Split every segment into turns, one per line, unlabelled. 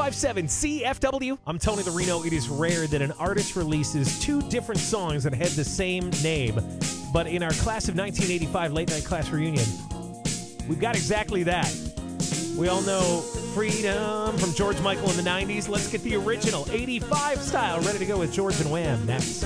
1057 CFW. I'm Tony the Reno. It is rare that an artist releases two different songs that had the same name. But in our class of 1985 late night class reunion, we've got exactly that. We all know Freedom from George Michael in the 90s. Let's get the original 85 style ready to go with George and Wham next.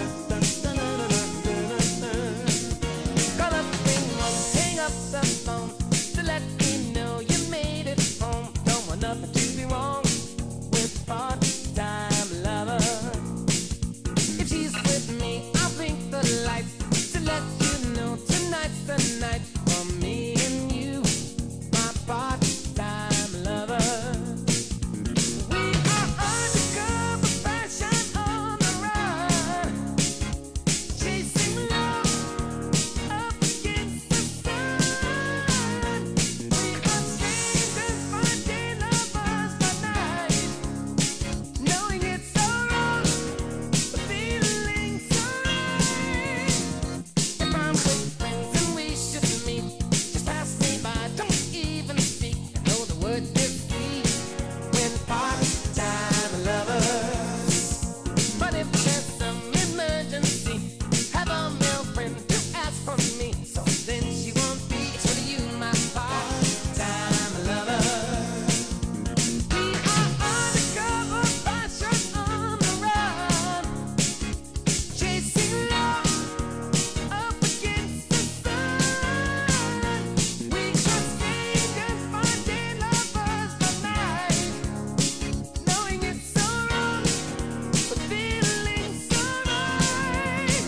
Hang up the phone to let me know you made it home. Don't want nothing to be wrong with part-time lover. If she's with me, I'll blink the lights to let you know tonight's the night for me and you, my part-time lover. We are undercover fashion on the run, chasing love up against the sun. We are strangers by day, lovers by night, knowing it's so wrong, but feeling so right. If I'm with friends and we should meet, just pass me by, don't even speak. I know the word is sweet when part-time lovers. But if there's some emergency, have a male friend to ask for me. So then she won't be true to you, my part-time lover. We are undercover fashion on the run, chasing love up against the sun. We are strangers by day, lovers by night, knowing it's so wrong, but feeling so right.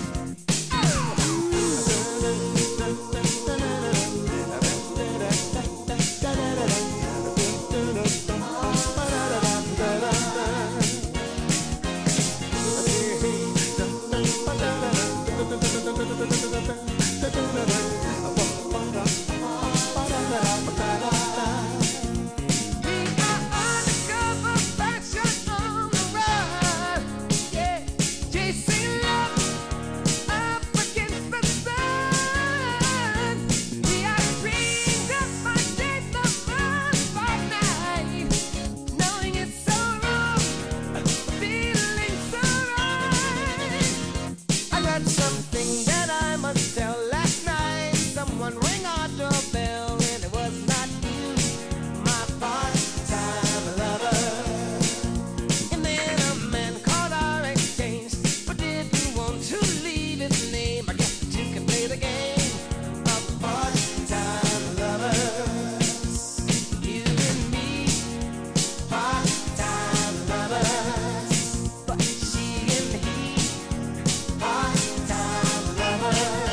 We are undercover fashion on the run, yeah, chasing love up against the sun. We are strangers by day, lovers by night, knowing it's so wrong, but feeling so right. I got something that I must tell. Last night, someone rang our doorbell, and it was not you, my part-time lover. And then a man called our exchange, but didn't want to leave his name. I guess that you can play the game of part-time lovers. You and me, part-time lovers. But she and he, part-time lovers.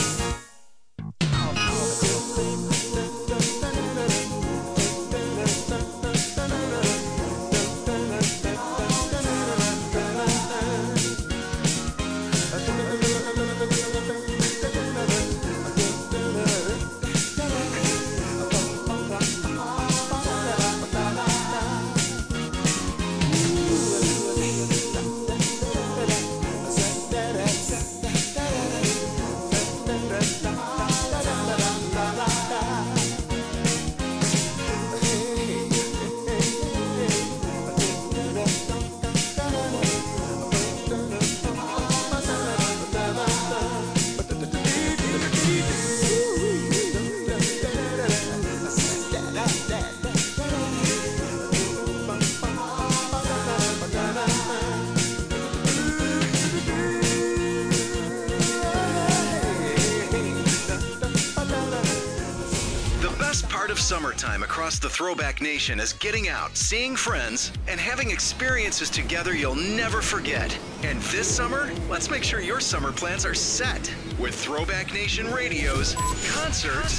The best part of summertime across the Throwback Nation is getting out, seeing friends, and having experiences together you'll never forget. And this summer, let's make sure your summer plans are set with Throwback Nation Radio's Concerts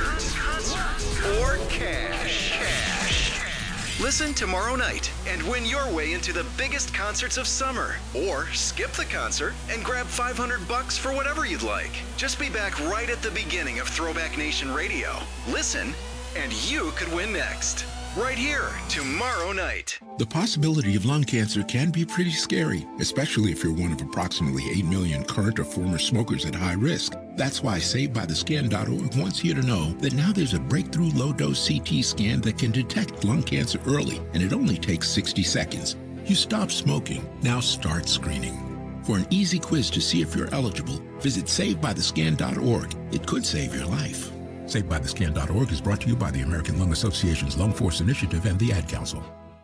or Cash. Listen tomorrow night and win your way into the biggest concerts of summer. Or skip the concert and grab $500 for whatever you'd like. Just be back right at the beginning of Throwback Nation Radio. Listen, and you could win next. right here tomorrow night.
The possibility of lung cancer can be pretty scary, especially if you're one of approximately 8 million current or former smokers at high risk. That's why SaveByTheScan.org wants you to know that now there's a breakthrough low-dose CT scan that can detect lung cancer early, and it only takes 60 seconds. You stop smoking, now start screening. For an easy quiz to see if you're eligible, visit SaveByTheScan.org. It could save your life. SaveByTheScan.org is brought to you by the American Lung Association's Lung Force Initiative and the Ad Council.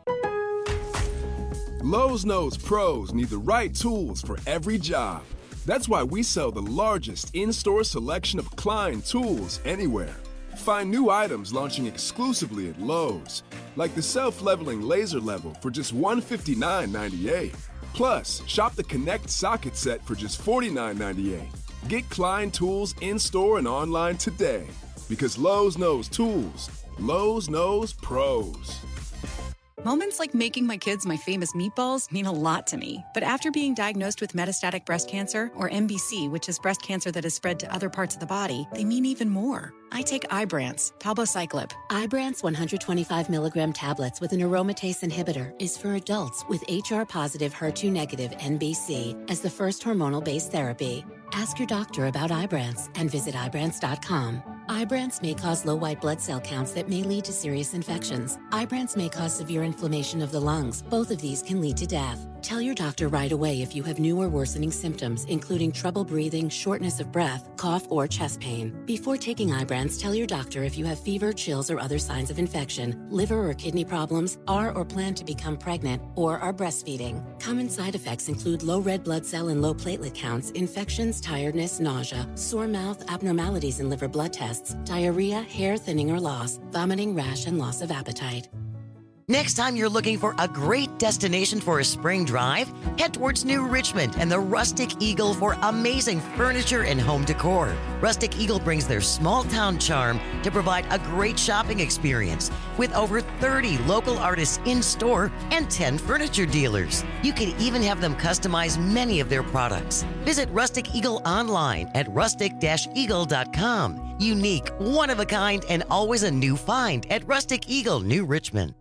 Lowe's knows pros need the right tools for every job. That's why we sell the largest in-store selection of Klein tools anywhere. Find new items launching exclusively at Lowe's, like the self-leveling laser level for just $159.98. Plus, shop the Connect socket set for just $49.98. Get Klein tools in-store and online today. Because Lowe's knows tools. Lowe's knows pros.
Moments like making my kids my famous meatballs mean a lot to me. But after being diagnosed with metastatic breast cancer, or MBC, which is breast cancer that has spread to other parts of the body, they mean even more. I take Ibrance, palbociclib.
Ibrance 125 milligram tablets with an aromatase inhibitor is for adults with HR-positive, HER2-negative MBC as the first hormonal-based therapy. Ask your doctor about Ibrance and visit Ibrance.com. Ibrance may cause low white blood cell counts that may lead to serious infections. Ibrance may cause severe inflammation of the lungs. Both of these can lead to death. Tell your doctor right away if you have new or worsening symptoms, including trouble breathing, shortness of breath, cough, or chest pain. Before taking Ibrance, tell your doctor if you have fever, chills, or other signs of infection, liver or kidney problems, are or plan to become pregnant, or are breastfeeding. Common side effects include low red blood cell and low platelet counts, infections, tiredness, nausea, sore mouth, abnormalities in liver blood tests, diarrhea, hair thinning or loss, vomiting, rash, and loss of appetite.
Next time you're looking for a great destination for a spring drive, head towards New Richmond and the Rustic Eagle for amazing furniture and home decor. Rustic Eagle brings their small town charm to provide a great shopping experience with over 30 local artists in store and 10 furniture dealers. You can even have them customize many of their products. Visit Rustic Eagle online at rustic-eagle.com. Unique, one of a kind, and always a new find at Rustic Eagle, New Richmond.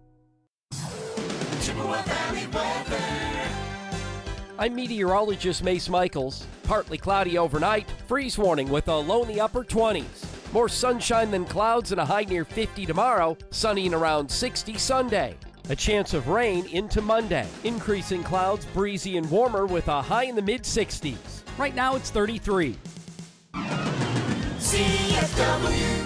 I'm meteorologist Mace Michaels. Partly cloudy overnight, freeze warning with a low in the upper 20s. More sunshine than clouds and a high near 50 tomorrow, sunny and around 60 Sunday. A chance of rain into Monday. Increasing clouds, breezy and warmer with a high in the mid-60s. Right now it's 33.
CFW.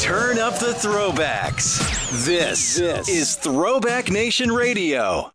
Turn up the throwbacks. This is Throwback Nation Radio.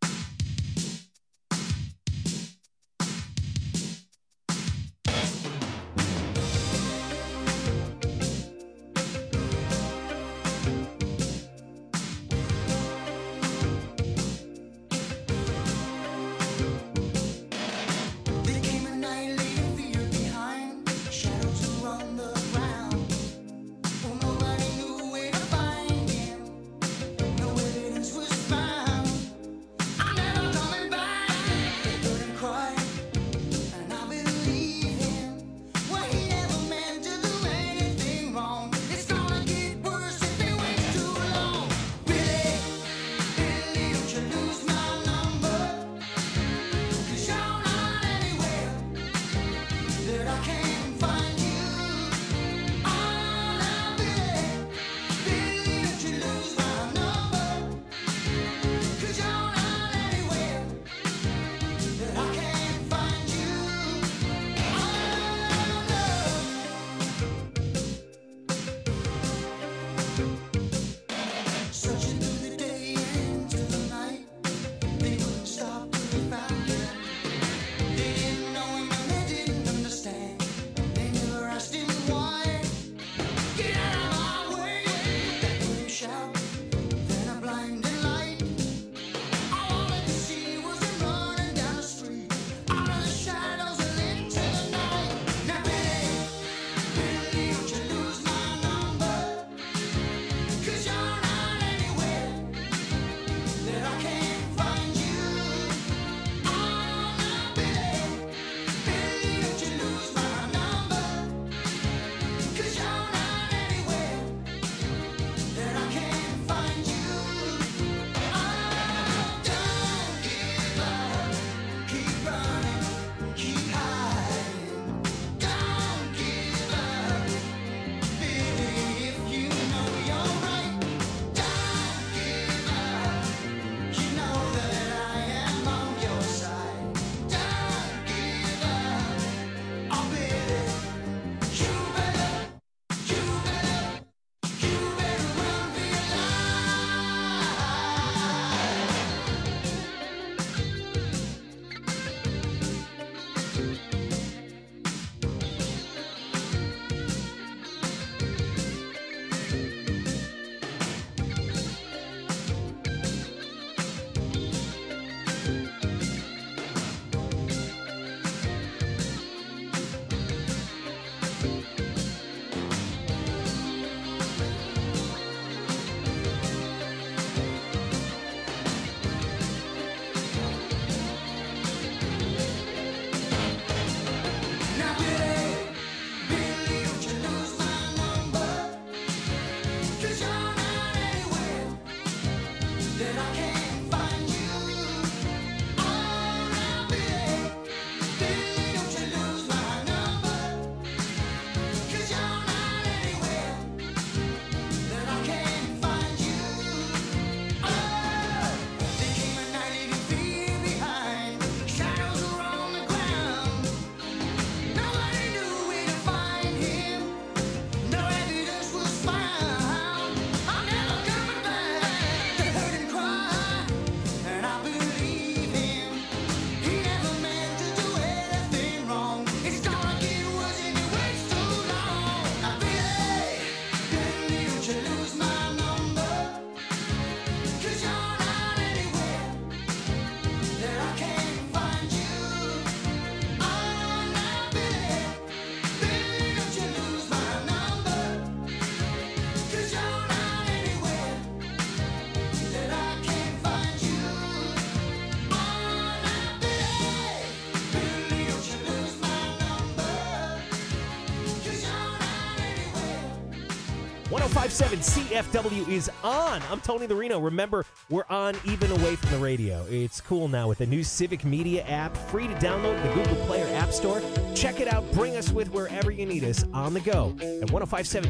.5.7 CFW is on. I'm Tony the Reno. Remember, we're on even away from the radio. It's cool now with the new Civic Media app, free to download in the Google Play or App Store. Check it out. Bring us with wherever you need us on the go at 105.7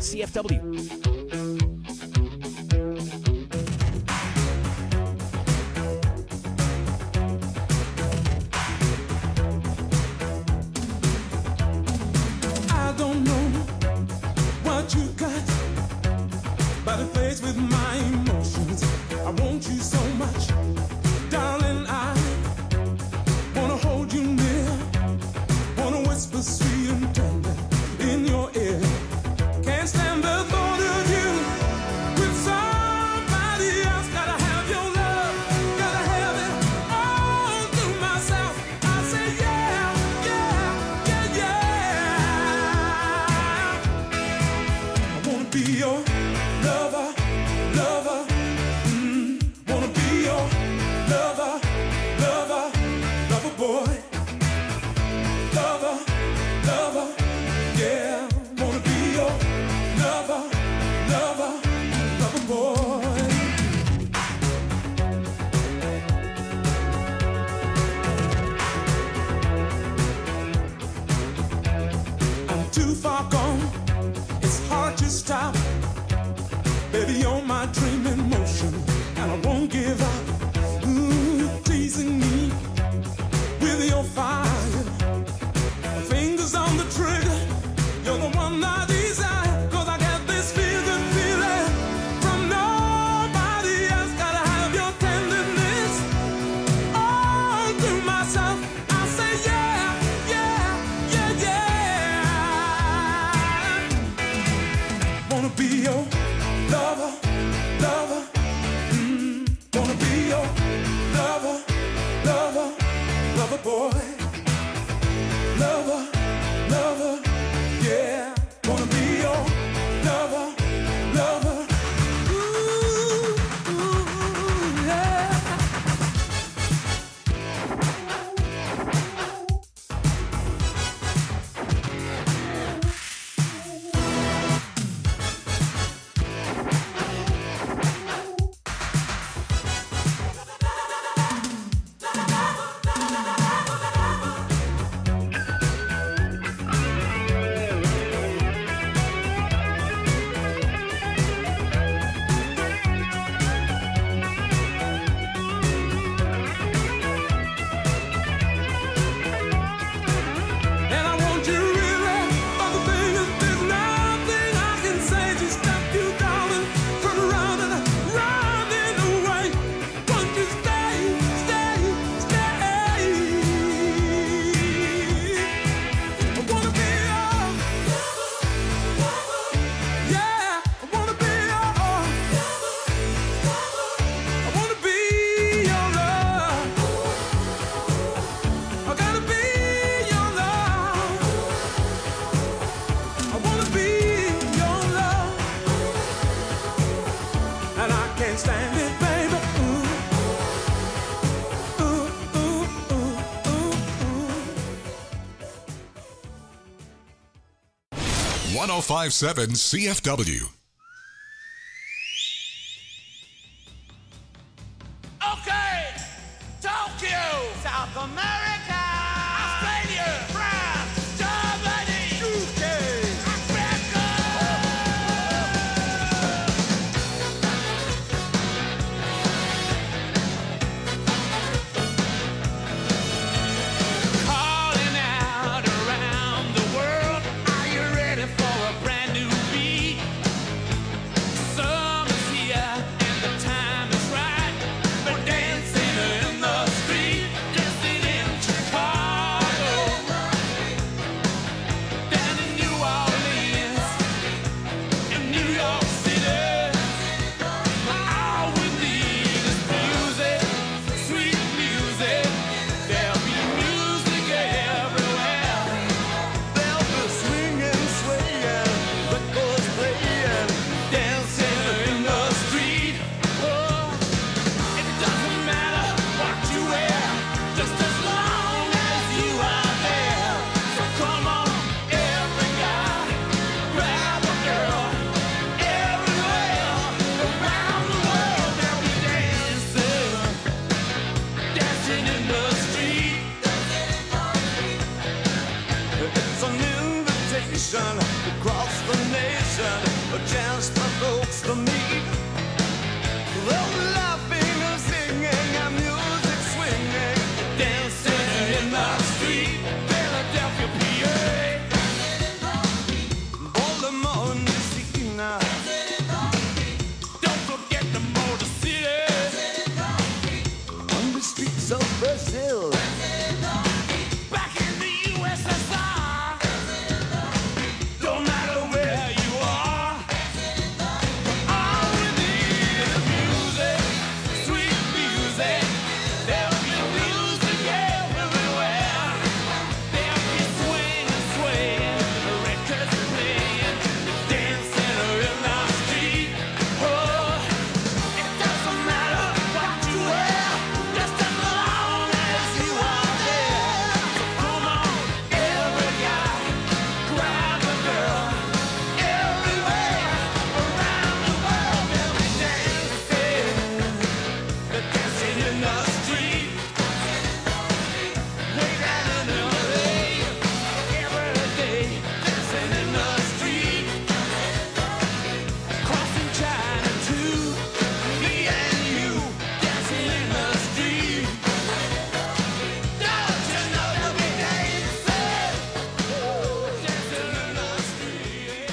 CFW.
I don't know what you got your lover, lover, lover boy. Lover, lover, yeah. Wanna be your lover, lover. Ooh, ooh, yeah. Stand it, baby. Ooh. Ooh, ooh, ooh, ooh.
105.7 CFW.
Okay, Tokyo, South America, Australia, France, Germany, UK, Africa. Calling out around the world, are you ready for a brand new beat? Summer's here and the time is right. We're dancing in the street, dancing in Chicago, down in New Orleans, in New York City. All we need is music, sweet music. There'll be music everywhere. There'll be swinging, swaying, records playing, dancing in the street. Oh, it doesn't matter what you wear, just as long as you are there. So come on, every guy, grab a girl. Everywhere around the world, they'll be dancing, dancing in the street. It's an invitation across the nation, just for folks to meet. They'll be laughing and singing and music swinging, dancing in the street. Philadelphia, PA, Baltimore, Messina. Don't forget the Motor City, on the streets of Brazil. Back in the USSR, don't matter where you are. All we need is music, sweet music. There'll be music everywhere. There'll be swinging, swaying, records playing, dancing in the street. Oh, it doesn't matter what you wear, just as long as you are there. So come on, every guy, grab a girl. Everywhere around the world, they'll be dancing, dancing in the street. Way down in LA, every day, dancing in the street. Crossing China too, me and you, dancing in the street. Don't you know you'll be dancing, dancing in the street.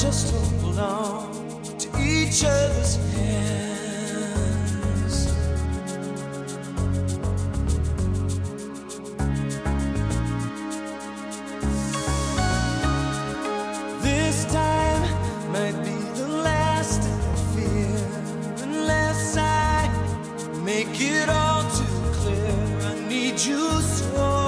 just hold on to each other's hands. This time might be the last I fear, unless I make it all too clear. I need you so.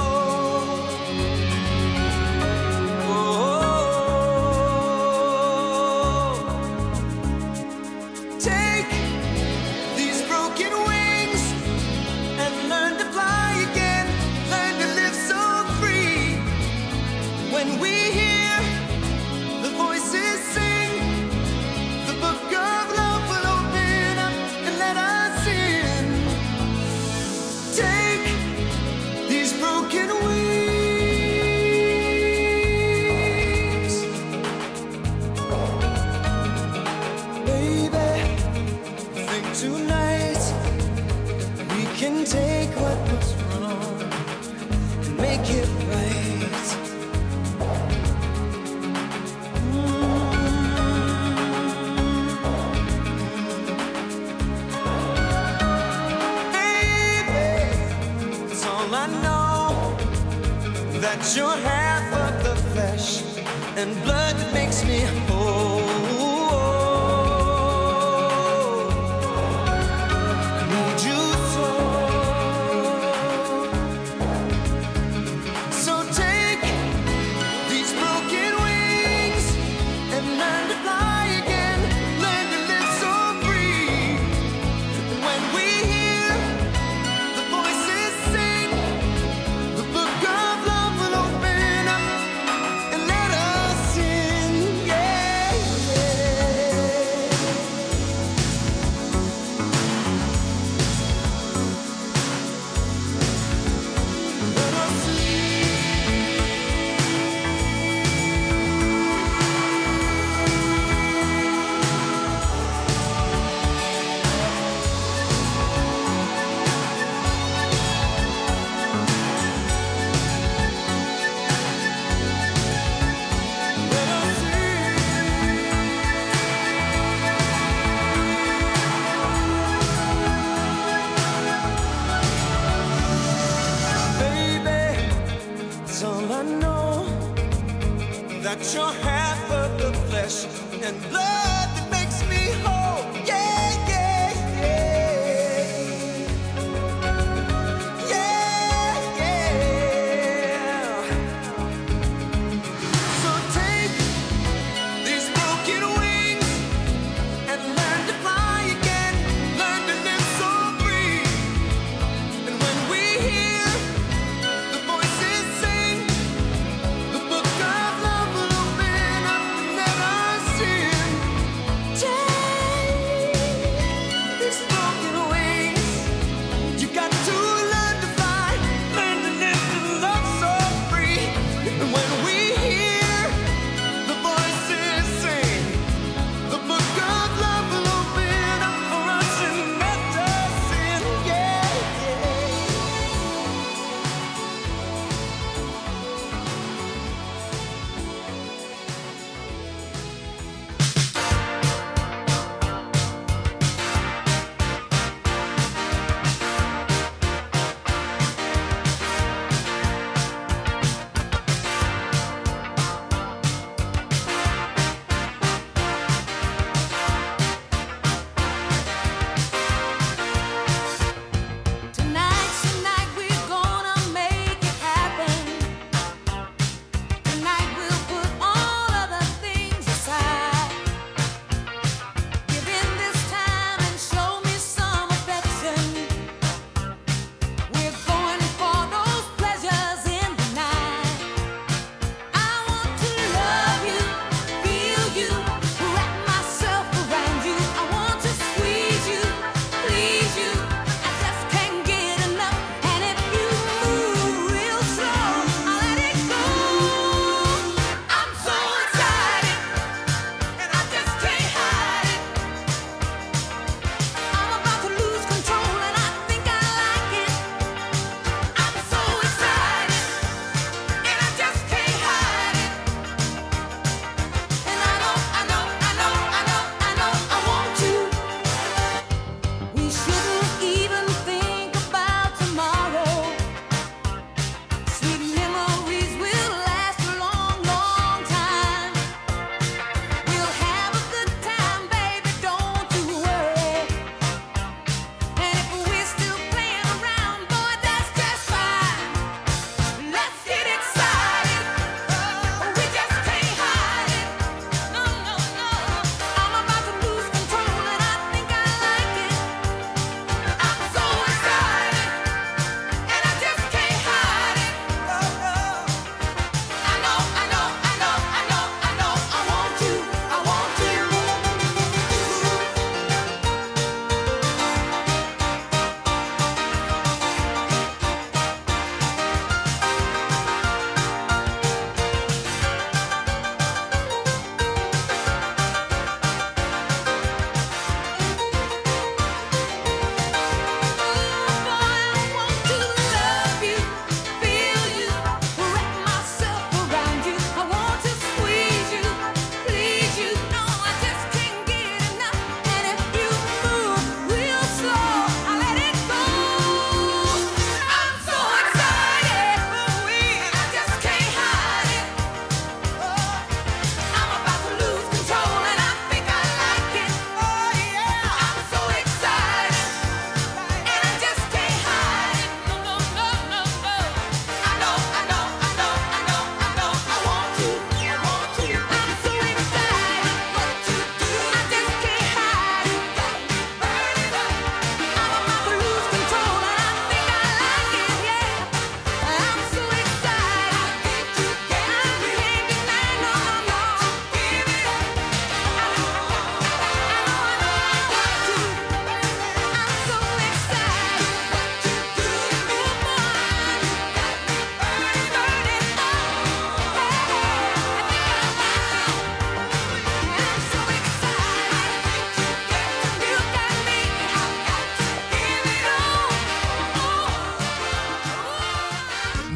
You're half of the flesh and blood that makes me whole. I need you so. So take these broken wings and learn to fly again. Learn to live so free. And when we hear the voices sing, the book of love will open up and let us in. Yeah, let us that you're half of the flesh and blood that makes me whole. Yeah, yeah, yeah. Yeah, yeah. So take these broken wings and learn to fly again. Learn to live so free. And when we hear the voices sing, the book of love will open up and let us in.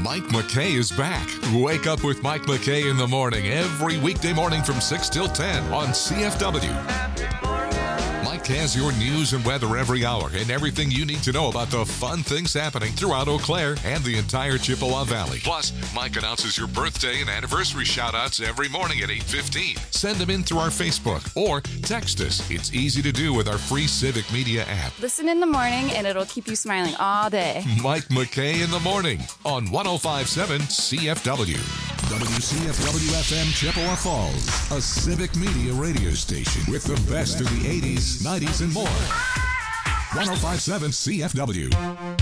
Mike McKay is back. Wake up with Mike McKay in the morning every weekday morning from 6 till 10 on CFW. Mike has your news and weather every hour and everything you need to know about the fun things happening throughout Eau Claire and the entire Chippewa Valley. Plus, Mike announces your birthday and anniversary shout-outs every morning at 8:15. Send them in through our Facebook or text us. It's easy to do with our free Civic Media app.
Listen in the morning and it'll keep you smiling all day.
Mike McKay in the morning on 105.7 CFW. WCFW-FM Chippewa Falls, a Civic Media radio station with the best of the 80s, 90s, and more. 105.7 CFW.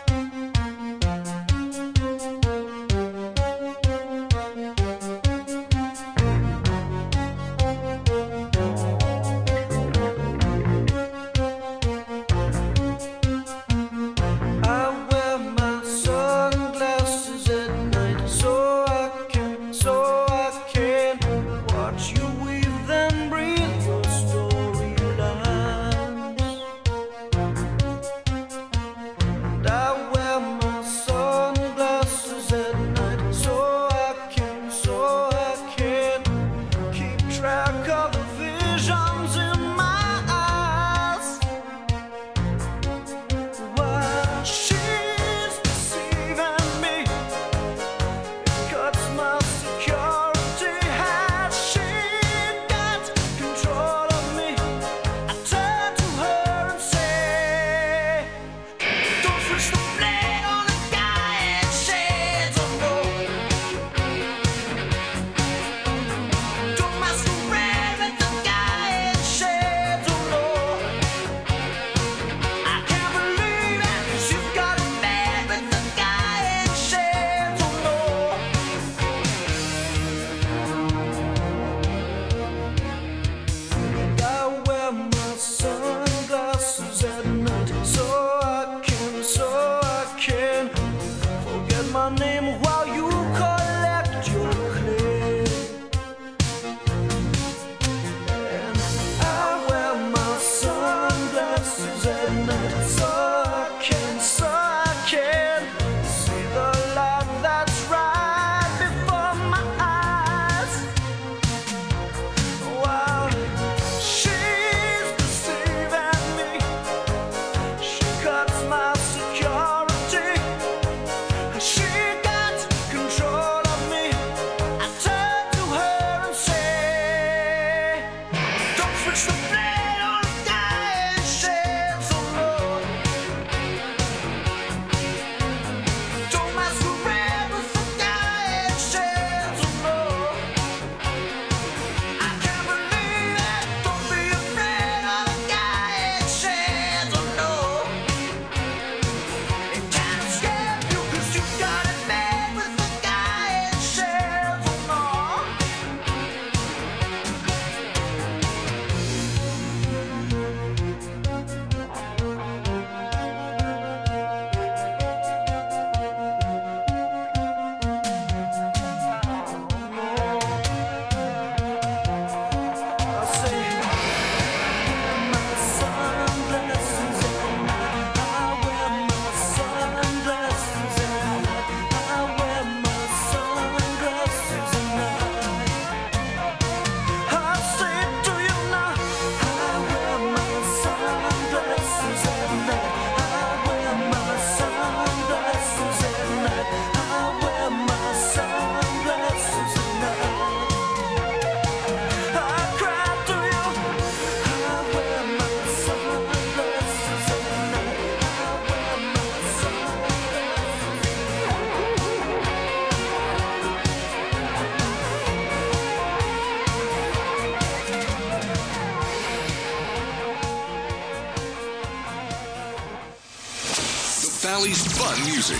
Valley's fun music.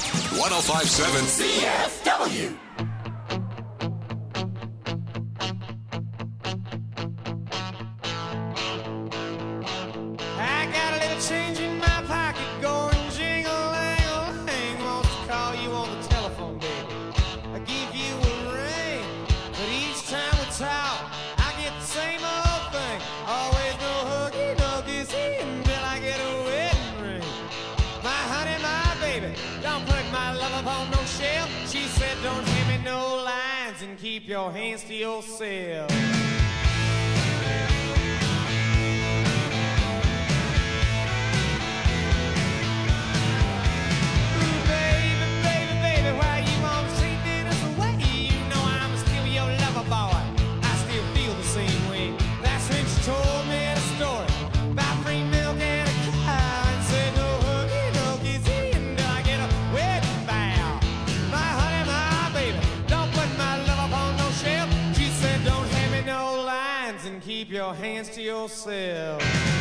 105.7 CFW.
I got a little change in my pocket going jingle-lang-a-lang. Wants to call you on the telephone, baby. I give you a ring, but each time we talk, I get the same old thing. Always no huggy-duggy until I get a wedding ring. My honey, my baby, don't put my love upon no shelf. She and keep your hands to yourself. Keep your hands to yourself.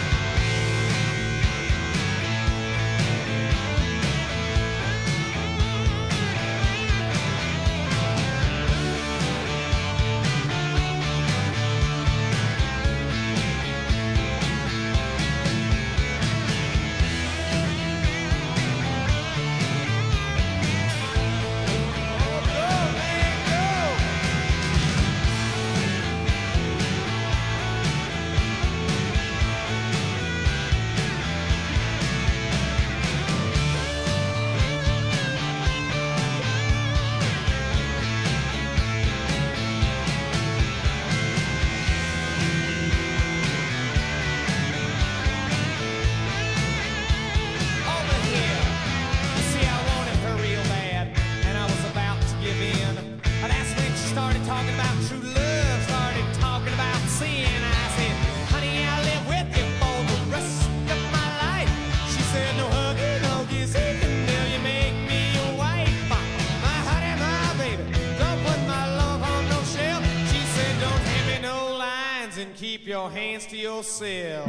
Keep your hands to yourself.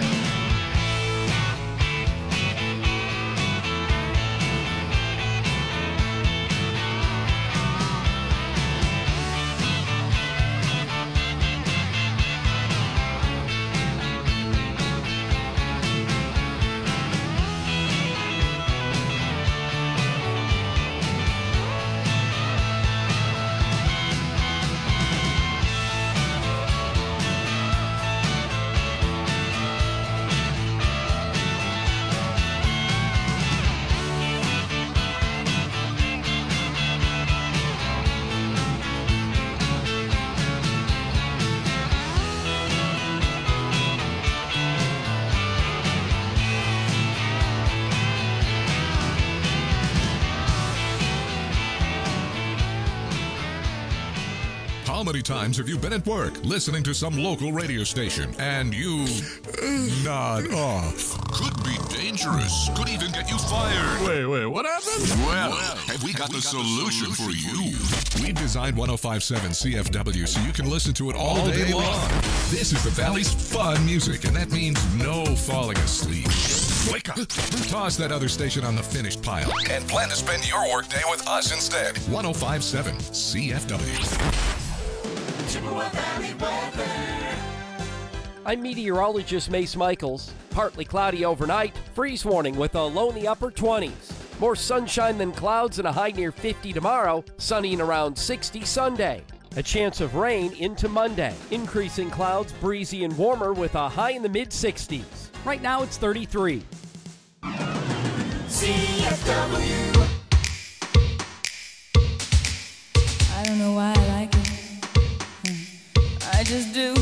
How many times have you been at work listening to some local radio station and you nod off? Could be dangerous. Could even get you fired. Wait, what happened? Well, have we got the solution for you? We designed 105.7 CFW so you can listen to it all day long. This is the Valley's fun music, and that means no falling asleep. Wake up. Toss that other station on the finished pile and plan to spend your workday with us instead. 105.7 CFW.
I'm meteorologist Mace Michaels. Partly cloudy overnight, freeze warning with a low in the upper 20s. More sunshine than clouds and a high near 50 tomorrow, sunny and around 60 Sunday. A chance of rain into Monday. Increasing clouds, breezy and warmer with a high in the mid-60s. Right now it's 33.
CFW.
I don't know why I like it. I just do.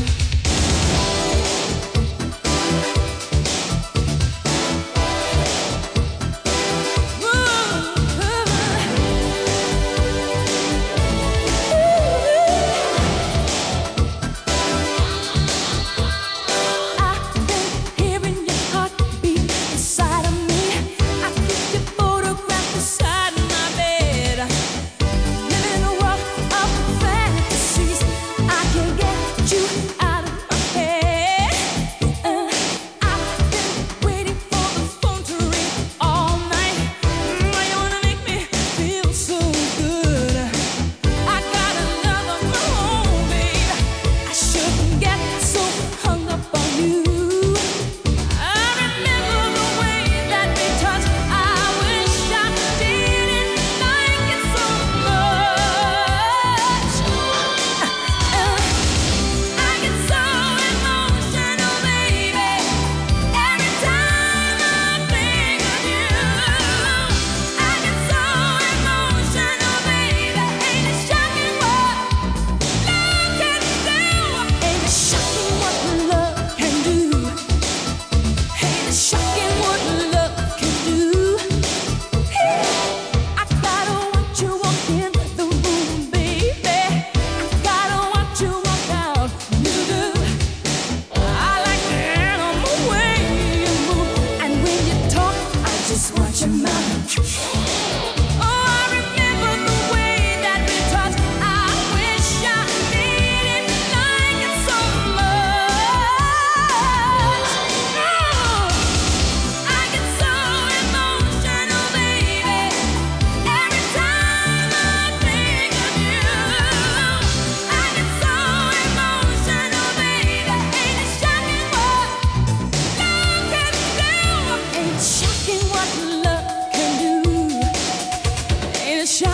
You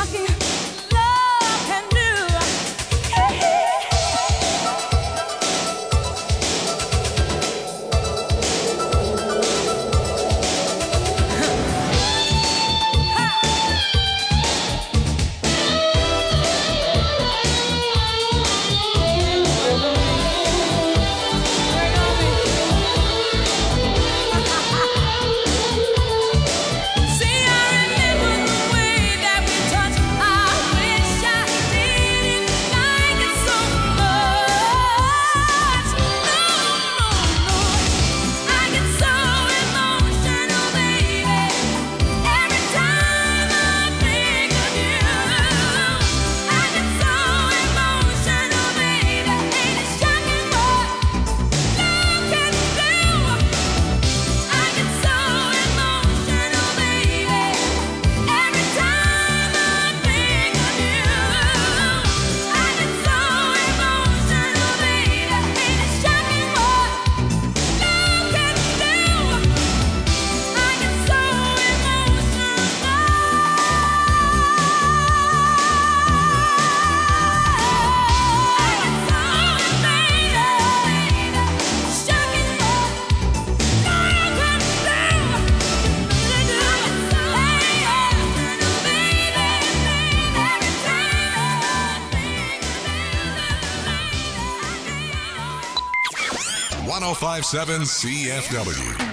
1057 CFW.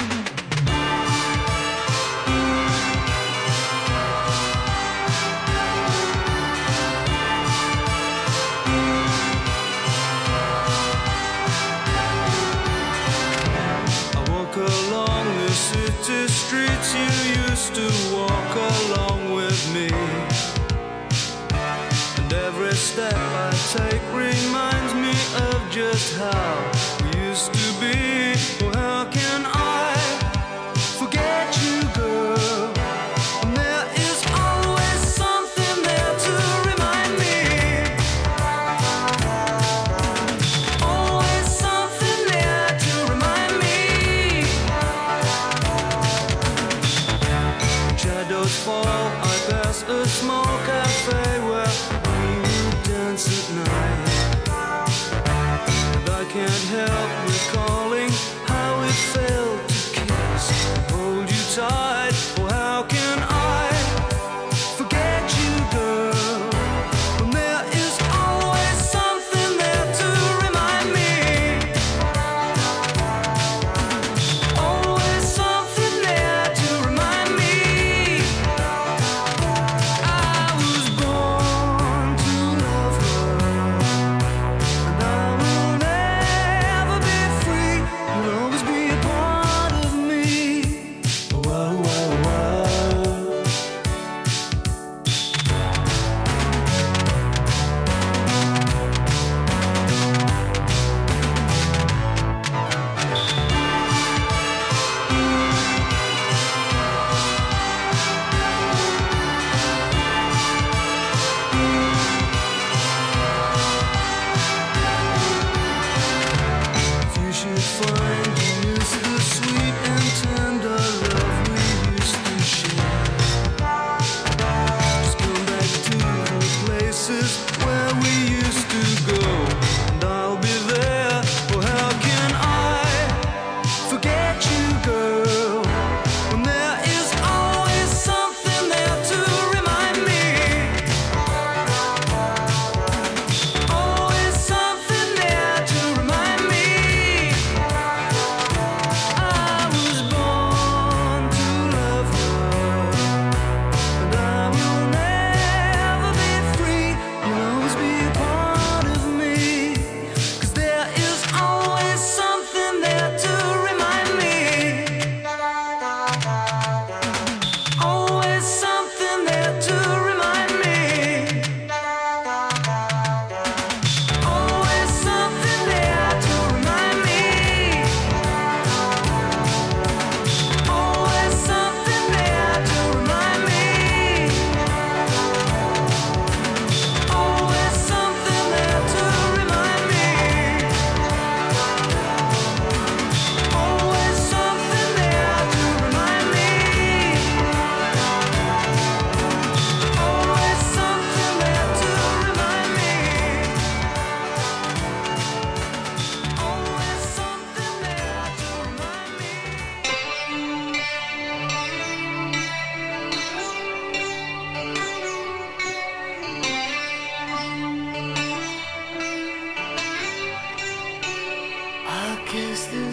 Streets you used to walk along with me, and every step I take reminds me of just how we used to be. Well, how can I forget you, girl? And there is always something there to remind me. Always something there to remind me. Shadows fall, I pass a small cafe where we dance at night. And I can't help recalling how it felt to kiss and hold you tight. Well, how can I forget you, girl? When there is always something there to remind me. Always something there to remind me. I was born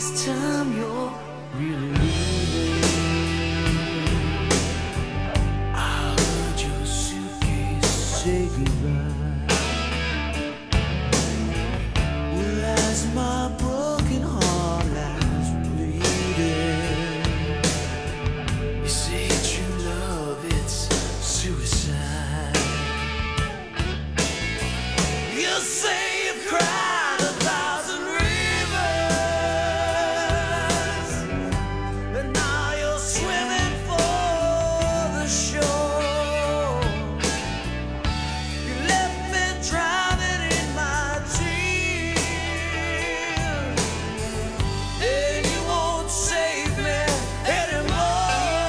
this time you're really leaving. I heard your suitcase say goodbye. Well, as my broken heart lies bleeding, you say true love, it's suicide. You say you've cried 1,000 rivers, and now you're swimming for the shore. You left me drowning in my tears, and you won't save me anymore.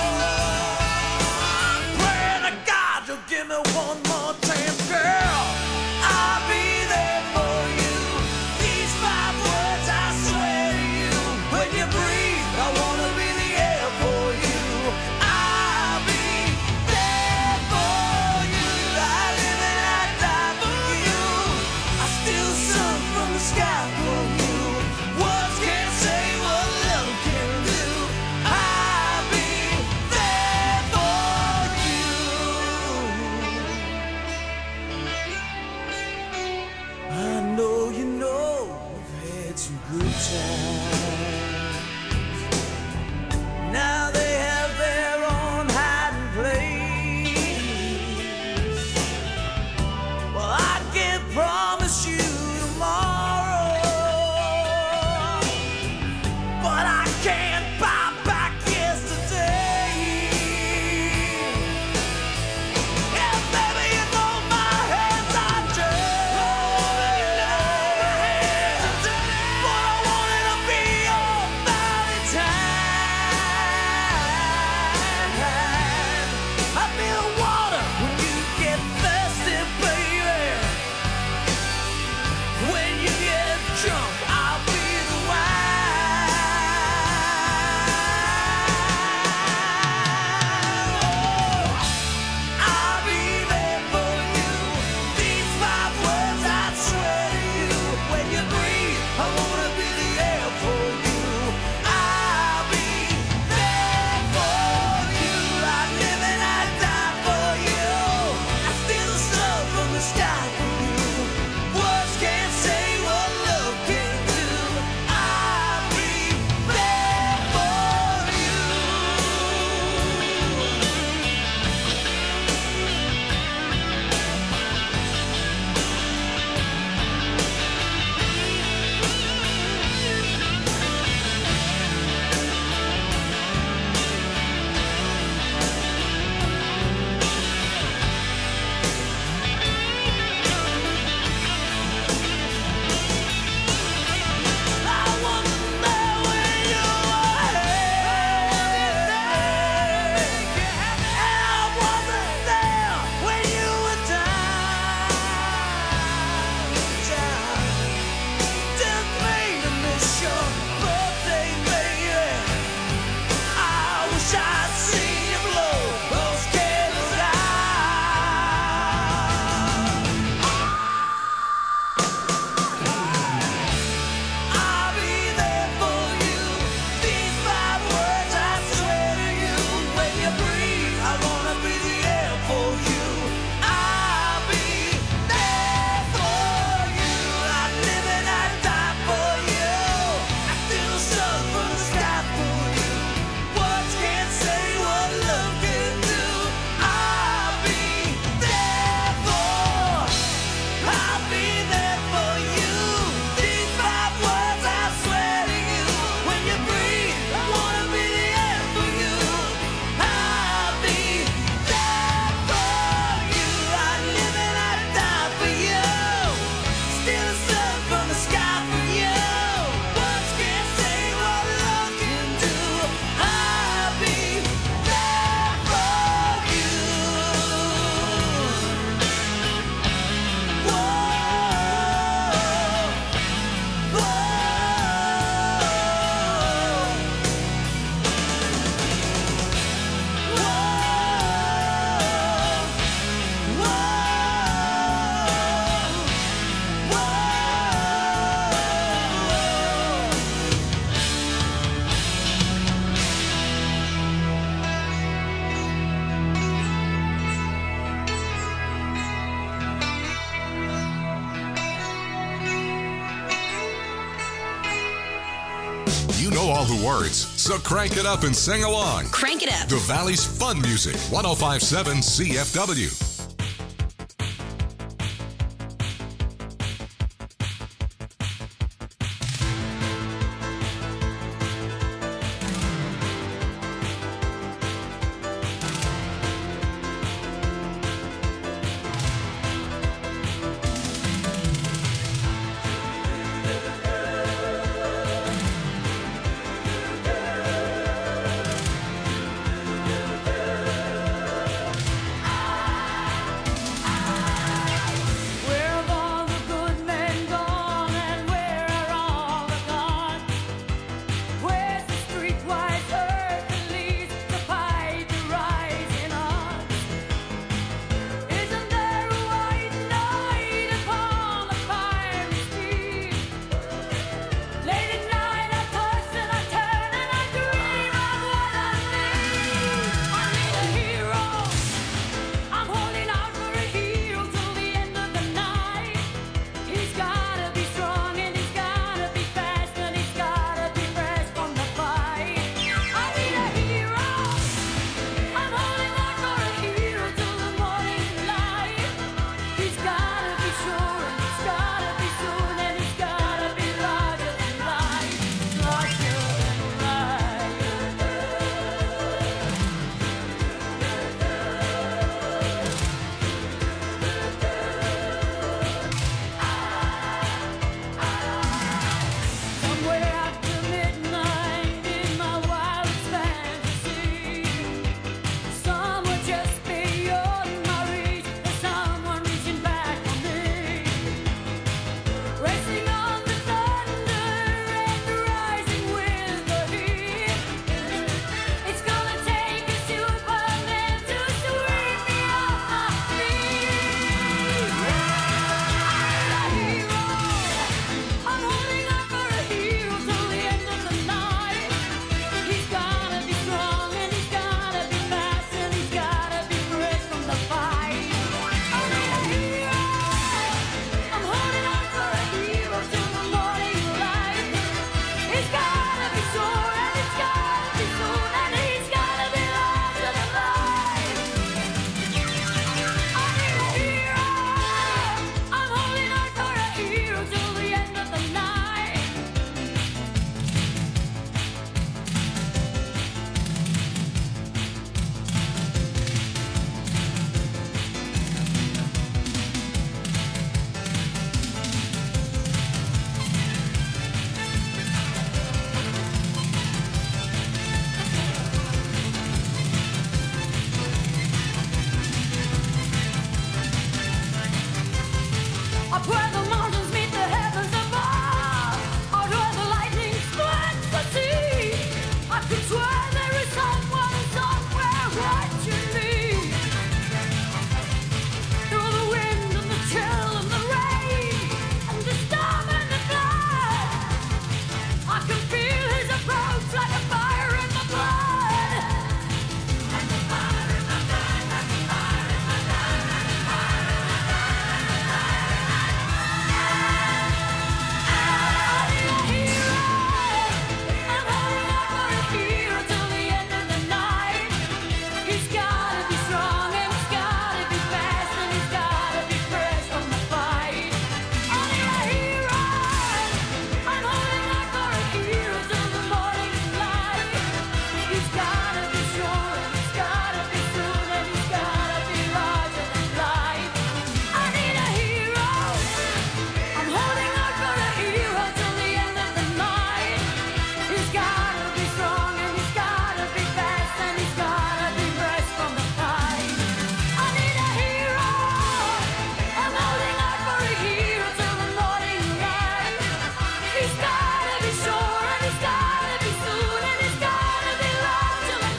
I'm praying to God you'll give me one more chance, girl. I'll be there for you. These 5 words I swear to you. When you breathe, I wanna be the air for you. I'll be there for you. I live and I die for you. I steal sun from the sky for you. Words can't say what love can do. I'll be there for you.
know all the words, so crank it up and sing along.
Crank it up.
The Valley's fun music, 105.7 CFW.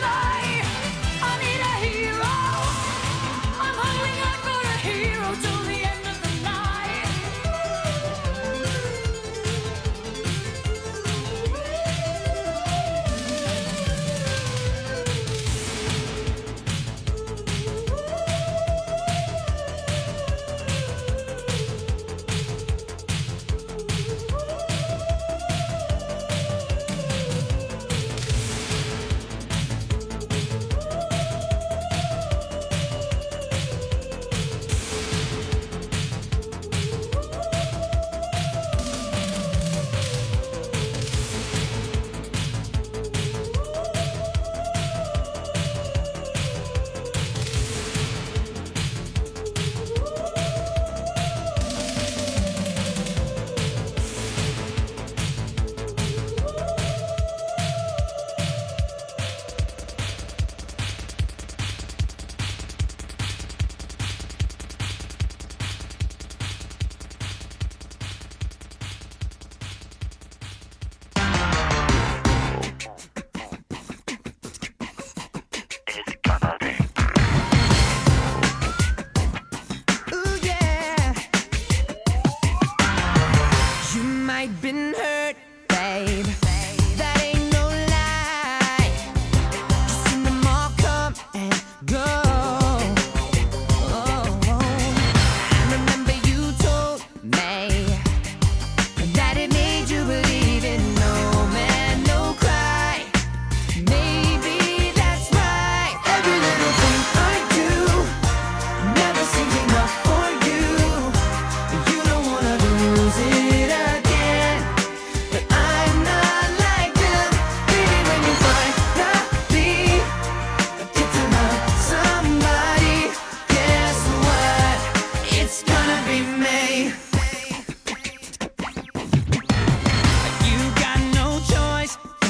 Till